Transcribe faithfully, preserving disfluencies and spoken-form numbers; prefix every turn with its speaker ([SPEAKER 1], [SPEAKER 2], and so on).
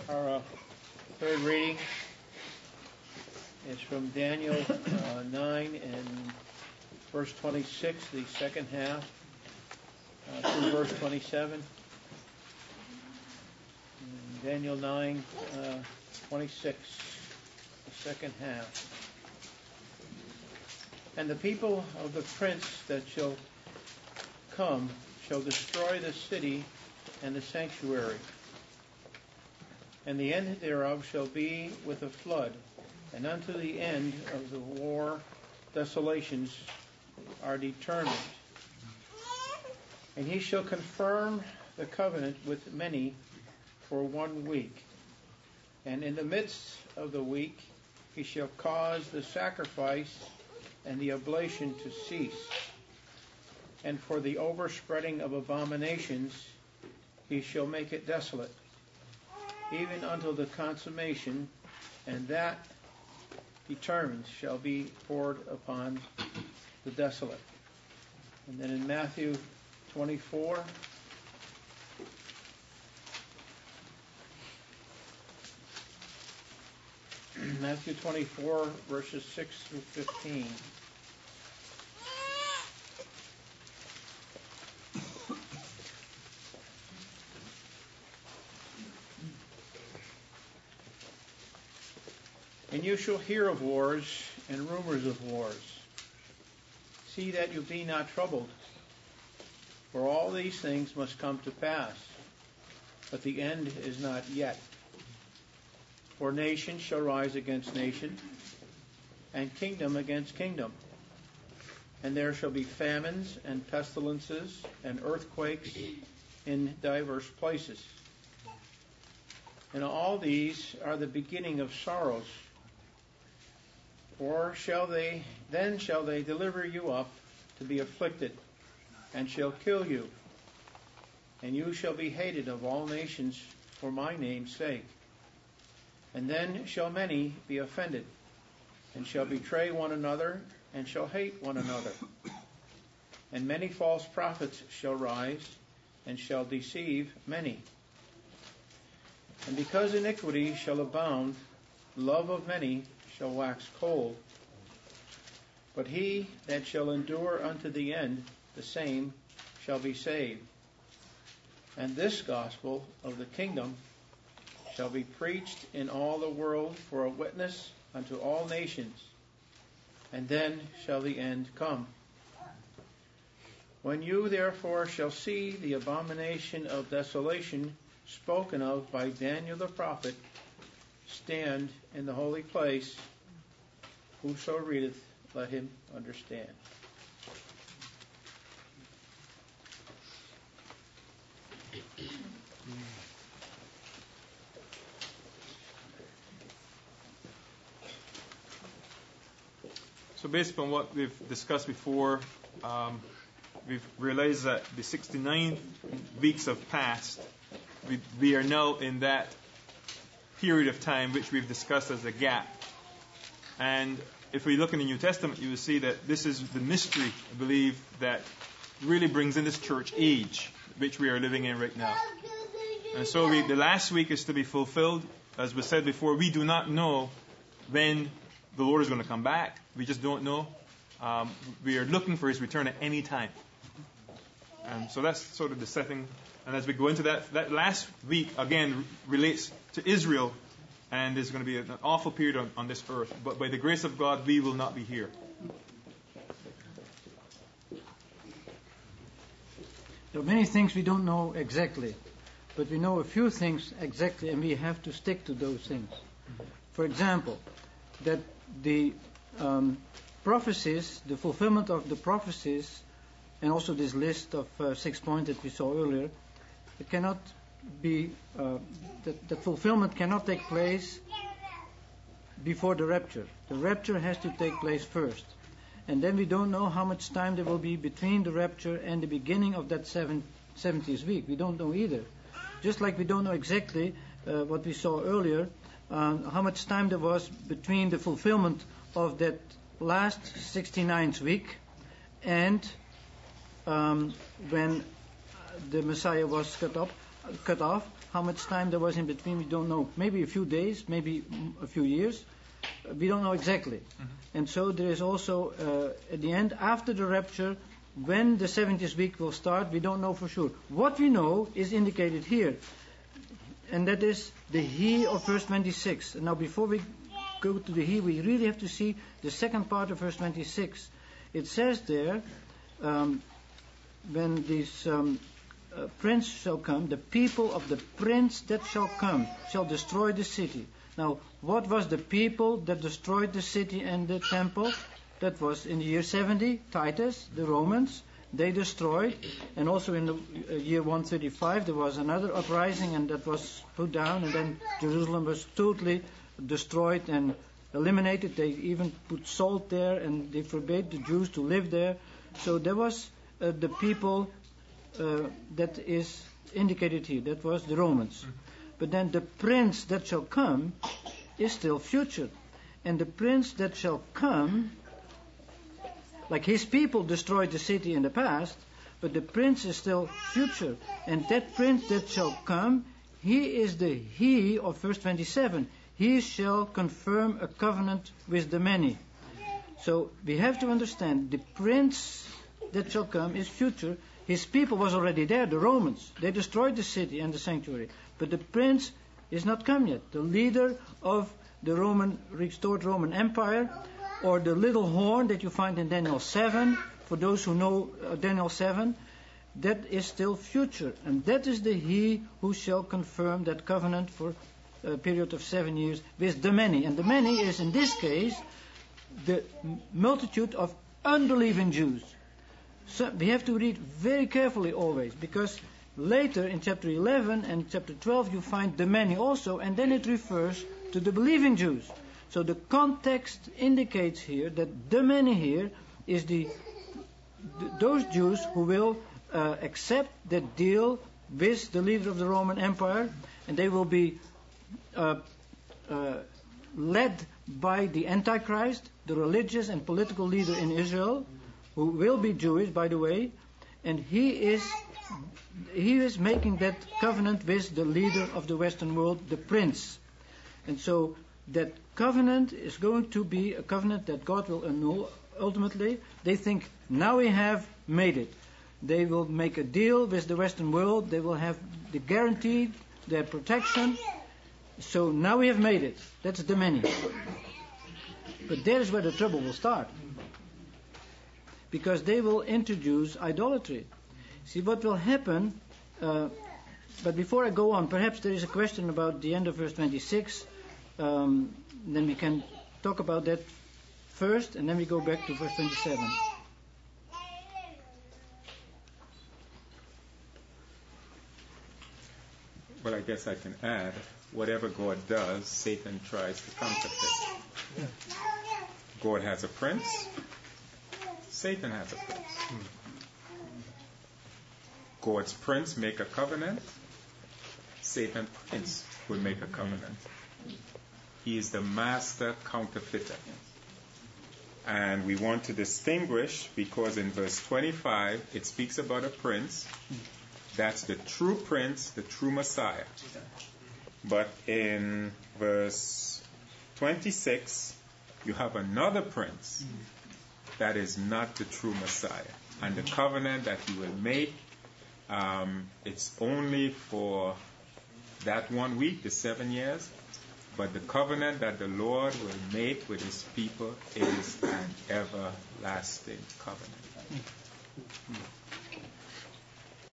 [SPEAKER 1] Our uh, third reading is from Daniel uh, nine and verse twenty-six, the second half, uh, through verse twenty-seven. And Daniel nine, uh, twenty-six, the second half. And the people of the prince that shall come shall destroy the city and the sanctuary. And the end thereof shall be with a flood, and unto the end of the war desolations are determined. And he shall confirm the covenant with many for one week. And in the midst of the week he shall cause the sacrifice and the oblation to cease. And for the overspreading of abominations he shall make it desolate, even until the consummation, and that determined shall be poured upon the desolate. And then in Matthew twenty-four, Matthew twenty-four, verses six through fifteen. And you shall hear of wars and rumors of wars. See that you be not troubled, for all these things must come to pass, but the end is not yet. For nation shall rise against nation, and kingdom against kingdom. And there shall be famines and pestilences and earthquakes in divers places. And all these are the beginning of sorrows. For shall they, then shall they deliver you up to be afflicted, and shall kill you. And you shall be hated of all nations for my name's sake. And then shall many be offended, and shall betray one another, and shall hate one another. And many false prophets shall rise, and shall deceive many. And because iniquity shall abound, love of many shall wax cold. But he that shall endure unto the end, the same shall be saved. And this gospel of the kingdom shall be preached in all the world for a witness unto all nations, and then shall the end come. When you therefore shall see the abomination of desolation spoken of by Daniel the prophet stand in the holy place, whoso readeth, let him understand.
[SPEAKER 2] So based on what we've discussed before, um, we've realized that the sixty-nine weeks have passed. We, we are now in that period of time which we've discussed as a gap. And if we look in the New Testament, you will see that this is the mystery, I believe, that really brings in this church age which we are living in right now. And so we, the last week is to be fulfilled. As was said before, we do not know when the Lord is going to come back. We just don't know. Um, we are looking for His return at any time. And so that's sort of the setting. And as we go into that, that last week, again, relates to Israel. And there's going to be an awful period on, on this earth. But by the grace of God, we will not be here.
[SPEAKER 3] There are many things we don't know exactly. But we know a few things exactly, and we have to stick to those things. For example, that the um, prophecies, the fulfillment of the prophecies, and also this list of uh, six points that we saw earlier, it cannot be, uh, that, that fulfillment cannot take place before the rapture. The rapture has to take place first. And then we don't know how much time there will be between the rapture and the beginning of that seven, seventieth week. We don't know either. Just like we don't know exactly uh, what we saw earlier, um, how much time there was between the fulfillment of that last sixty-ninth week and um, when the Messiah was cut up, cut off, How much time there was in between, we don't know. Maybe a few days, maybe a few years. We don't know exactly. Mm-hmm. And so there is also, uh, at the end, after the rapture, when the seventieth week will start, we don't know for sure. What we know is indicated here. And that is the he of verse twenty-six. And now before we go to the he, we really have to see the second part of verse twenty-six. It says there, um, when this um, uh, prince shall come, the people of the prince that shall come shall destroy the city. Now, what was the people that destroyed the city and the temple? That was in the year seventy, Titus, the Romans. They destroyed. And also in the uh, year one thirty-five, there was another uprising, and that was put down, and then Jerusalem was totally destroyed and eliminated. They even put salt there, and they forbade the Jews to live there. So there was uh, the people uh, that is indicated here. That was the Romans. But then the prince that shall come is still future. And the prince that shall come, like his people destroyed the city in the past, but the prince is still future. And that prince that shall come, he is the he of verse twenty-seven. He shall confirm a covenant with the many. So we have to understand the prince that shall come is future. His people was already there, the Romans. They destroyed the city and the sanctuary. But the prince is not come yet. The leader of the Roman, restored Roman Empire, or the little horn that you find in Daniel seven, for those who know uh, Daniel seven, that is still future. And that is the he who shall confirm that covenant for a period of seven years with the many. And the many is, in this case, the multitude of unbelieving Jews. So we have to read very carefully always, because later in chapter eleven and chapter twelve you find the many also, and then it refers to the believing Jews. So the context indicates here that the many here is the th- those Jews who will uh, accept that deal with the leader of the Roman Empire, and they will be uh, uh, led by the Antichrist, the religious and political leader in Israel, who will be Jewish, by the way, and he is he is making that covenant with the leader of the Western world, the prince. And so that covenant is going to be a covenant that God will annul ultimately. They think, now we have made it. They will make a deal with the Western world. They will have the guarantee, their protection. So now we have made it. That's the many. But there's where the trouble will start. Because they will introduce idolatry. See, what will happen, uh, but before I go on, perhaps there is a question about the end of verse twenty-six. Um, then we can talk about that first, and then we go back to verse twenty-seven.
[SPEAKER 4] Well, I guess I can add, whatever God does, Satan tries to counterfeit. Yeah. God has a prince, Satan has a prince. Hmm. God's prince make a covenant, Satan's prince will make a covenant. He is the master counterfeiter. And we want to distinguish, because in verse twenty-five it speaks about a prince. That's the true prince, the true Messiah. But in verse twenty-six, you have another prince that is not the true Messiah. And the covenant that he will make, um, it's only for that one week, the seven years. But the covenant that the Lord will make with his people is an everlasting covenant.